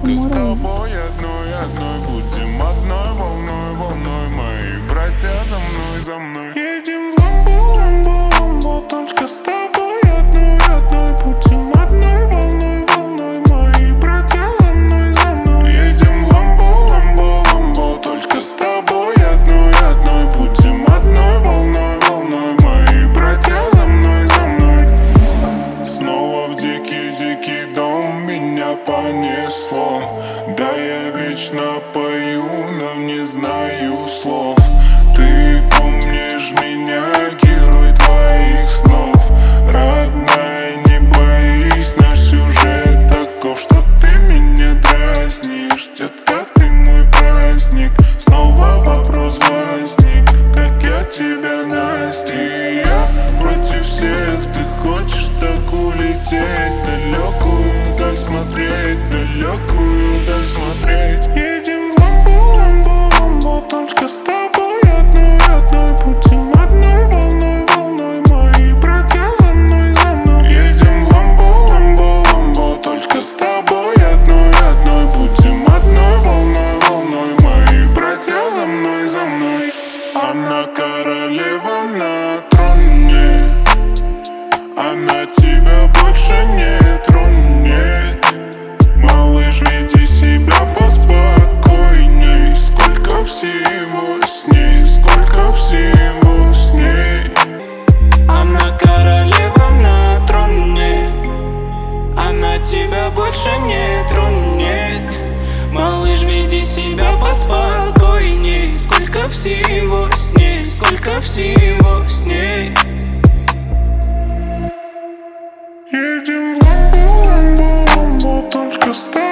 Только с тобой одной будем одной волной. Мои братья за мной. Едем в ламбо, только с тобой одной будем одной волной. Мои братья за мной. Едем в ламбо, только с тобой одной будем одной волной. Мои братья за мной. Снова в дикий дом меня понесло. Да, я вечно пою, но не знаю слов. Ты помнишь меня, герой твоих снов. Родная, не боись, наш сюжет таков, что ты меня дразнишь. Детка, ты мой праздник. Снова вопрос возник, как я тебя настиг. Я против всех, ты хочешь так улететь. Далекую даль смотреть, далекую даль смотреть. Едем в ламбо, только с тобой одной будем одной волной. Мои братья за мной. Едем в ламбо, только с тобой одной будем одной волной. Мои братья за мной. Она королева на троне, она тебя больше не тронет. Малыш, веди себя поспокойней. Сколько всего с ней, сколько всего с ней. Она королева на троне, она тебя больше не тронет. Малыш, веди себя поспокойней. Сколько всего с ней, сколько всего с ней. Едем в ламбо, только с тобой.